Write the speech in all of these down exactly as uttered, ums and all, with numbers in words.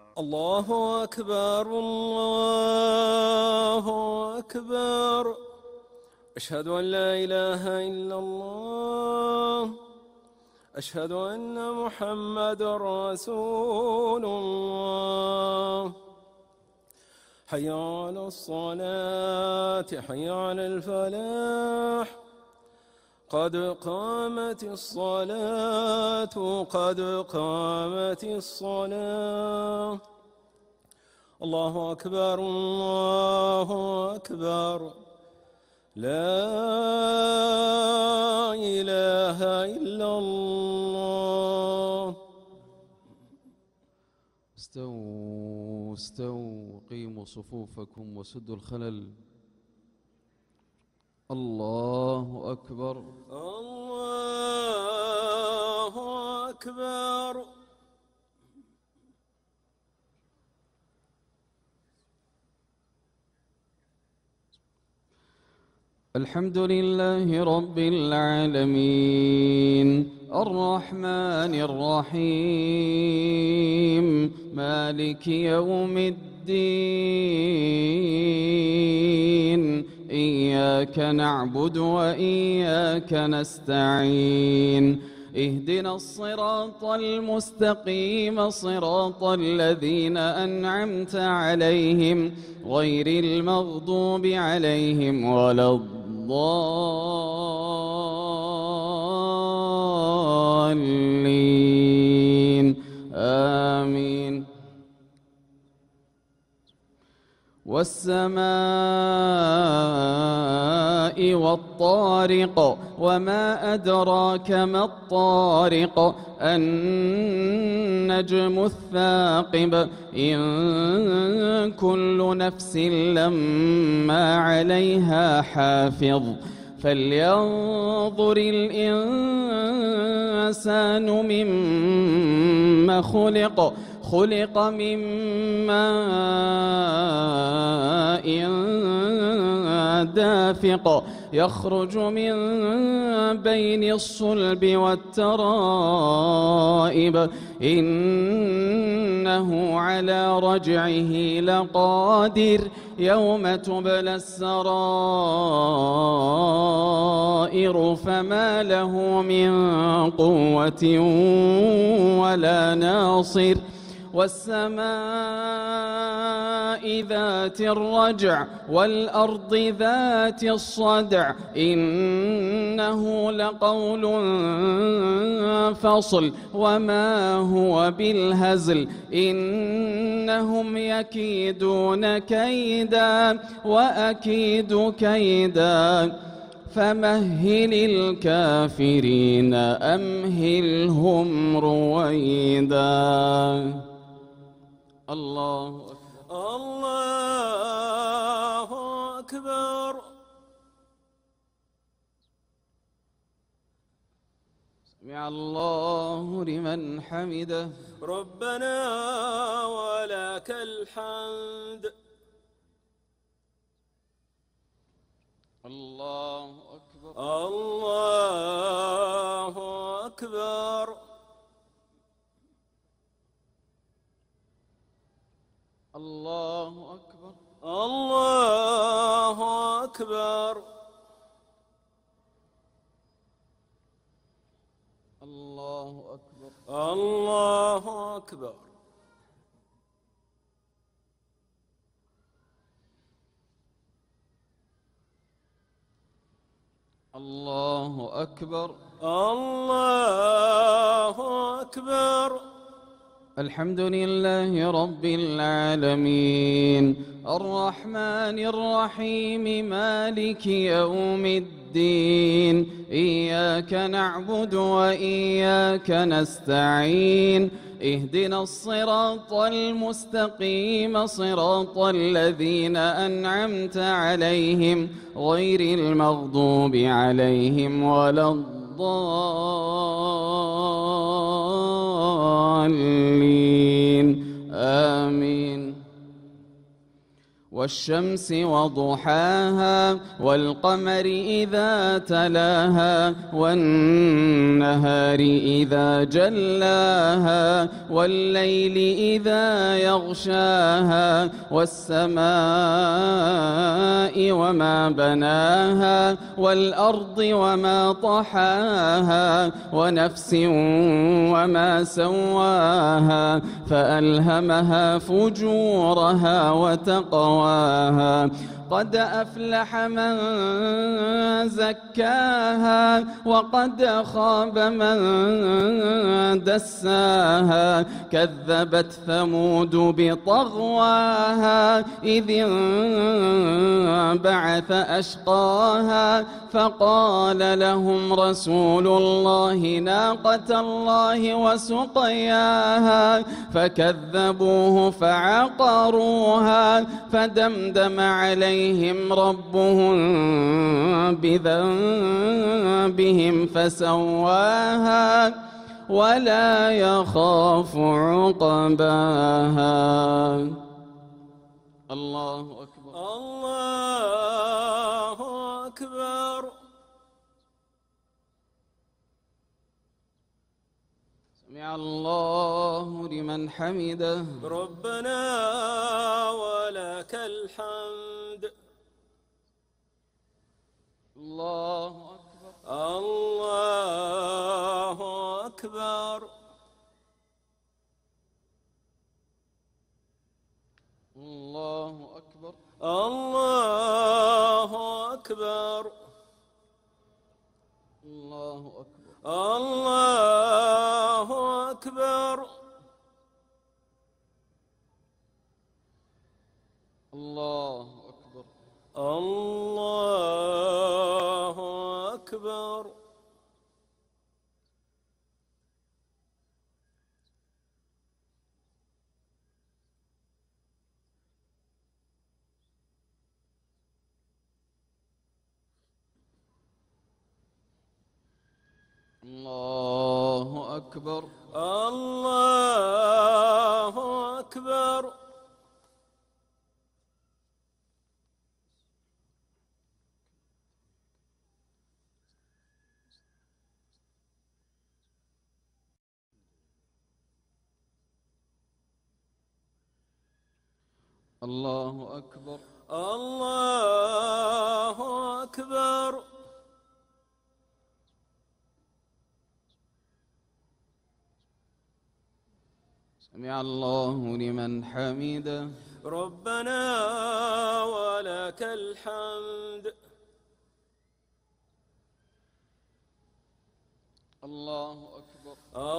الله أكبر الله أكبر. أشهد أن لا إله إلا الله. أشهد أن محمد رسول الله. حي على الصلاة حي على الفلاح. قد قامت الصلاة قد قامت الصلاة. الله أكبر الله أكبر. لا إله إلا الله. استووا استووا قيموا صفوفكم وسدوا الخلل. الله أكبر الله أكبر. الحمد لله رب العالمين الرحمن الرحيم مالك يوم الدين إياك نعبد وإياك نستعين اهدنا الصراط المستقيم صراط الذين أنعمت عليهم غير المغضوب عليهم ولا الضالين آمين. والسماء والطارق وما أدراك ما الطارق النجم الثاقب إن كل نفس لما عليها حافظ فلينظر الإنسان مما خلق خلق من ماء دافق يخرج من بين الصلب والترائب إنه على رجعه لقادر يوم تبلى السرائر فما له من قوة ولا ناصر. والسماء ذات الرجع والأرض ذات الصدع إنه لقول فصل وما هو بالهزل إنهم يكيدون كيدا وأكيد كيدا فمهل الكافرين أمهلهم رويدا. الله أكبر الله أكبر. سمع الله لمن حمده. ربنا ولك الحمد. الله أكبر الله أكبر. الله أكبر الله أكبر. الله أكبر الله أكبر. الله أكبر الله أكبر. الحمد لله رب العالمين الرحمن الرحيم مالك يوم الدين إياك نعبد وإياك نستعين اهدنا الصراط المستقيم صراط الذين أنعمت عليهم غير المغضوب عليهم ولا الضالين آمين. والشمس وضحاها والقمر إذا تلاها والنهار إذا جلاها والليل إذا يغشاها والسماء وما بناها والأرض وما طحاها ونفس وما سواها فألهمها فجورها وتقواها قد أفلح من زكاها وقد خاب من دساها كذبت ثمود بطغواها إذ انبعث أشقاها فقال لهم رسول الله ناقة الله وسقياها فكذبوه فعقروها فدمدم عليهم ربهم بذنبهم فسواها ولا يخاف عقباها. الله أكبر. الله أكبر. سمع الله لمن حمده. ربنا ولك الحمد. الله أكبر. الله أكبر. الله أكبر. الله أكبر. الله أكبر. الله أكبر. الله أكبر. الله أكبر. الله أكبر. الله أكبر. الله أكبر. الله أكبر. سمع الله لمن حمده. ربنا ولك الحمد. الله أكبر.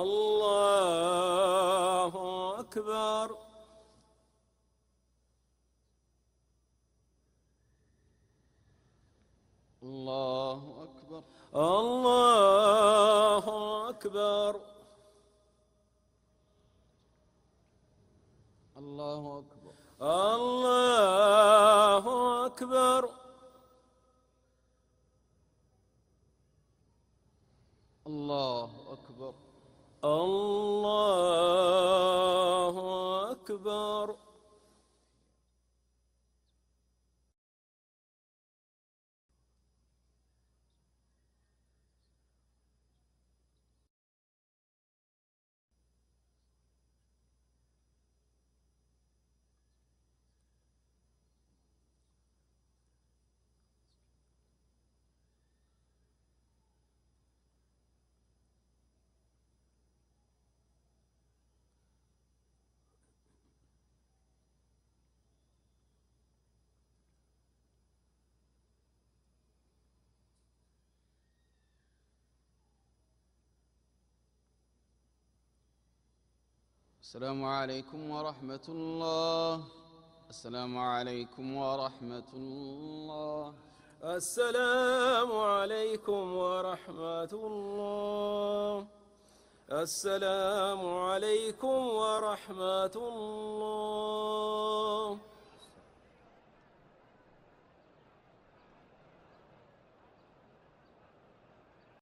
الله أكبر. الله أكبر. الله أكبر. الله أكبر. الله أكبر. الله أكبر. الله أكبر. السلام عليكم ورحمة الله. السلام عليكم ورحمة الله. السلام عليكم ورحمة الله. السلام عليكم ورحمة الله.